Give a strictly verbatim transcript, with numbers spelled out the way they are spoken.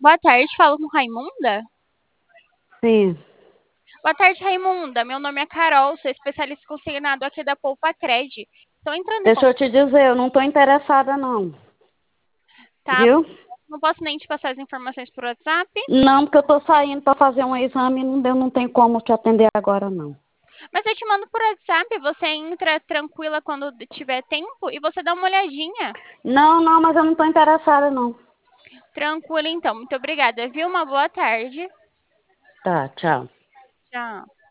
Boa tarde, falo com Raimunda. Sim. Boa tarde, Raimunda. Meu nome é Carol, sou especialista consignado aqui da Poupa Cred. Estou entrando em Deixa eu contato, te dizer, eu não estou interessada, não. tá? Viu? Não posso nem te passar as informações por WhatsApp, Não, porque eu estou saindo para fazer um exame e não, deu- não tem como te atender agora, não. mas eu te mando por WhatsApp. Você entra tranquila quando tiver tempo e você dá uma olhadinha. Não, não, mas eu não estou interessada, não. Tranquila, então. Muito obrigada, viu? Uma boa tarde. Tá, tchau. Tchau.